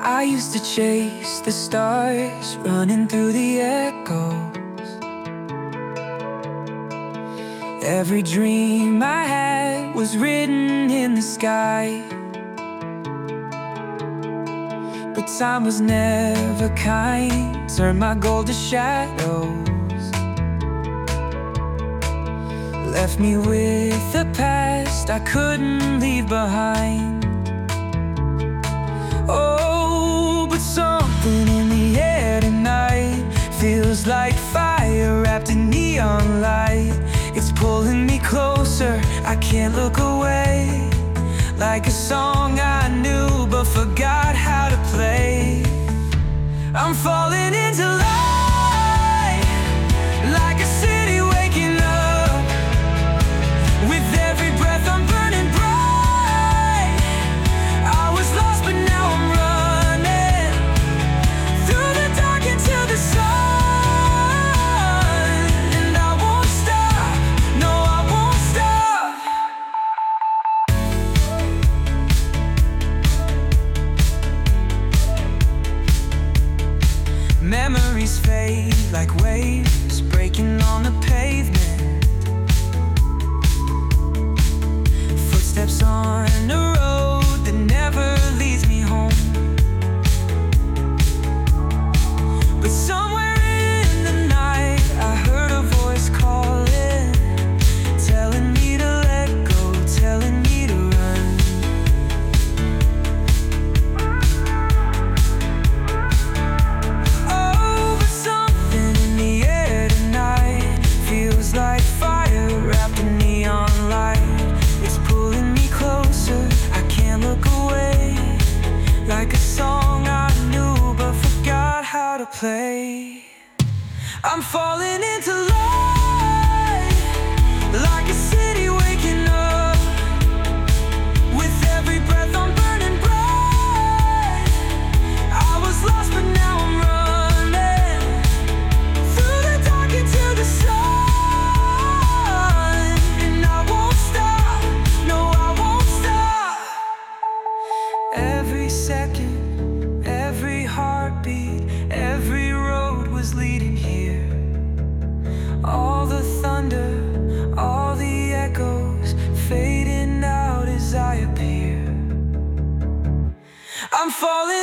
I used to chase the stars, running through the echoes. Every dream I had was written in the sky. But time was never kind, turned my gold to shadows. Left me with a past I couldn't leave behind. Oh, but something in the air tonight feels like fire wrapped in neon light. It's pulling me closer, I can't look away. Like a song I knew but forgot how to play. I'm falling into light, like a city waking up. With every breath I'm burning bright. I was lost but now I'm running through the dark into the sun. And I won't stop, no I won't stop. Memories fade like waves breaking on the pavement. Footsteps on a road that never leads me home. But somewhere in the night I heard a voice calling, telling me to let go, telling me to run. Oh, but something in the air tonight feels like fire wrapped in neon light. It's pulling me closer, I can't look away. Like a song I knew but forgot how to play. I'm falling into light, like a city waking up. With every breath I'm burning bright. I was lost but now I'm running through the dark into the sun. And I won't stop, no I won't stop. Every second, every heartbeat, every road was leading here. All the thunder, all the echoes fading out as I appear. I'm falling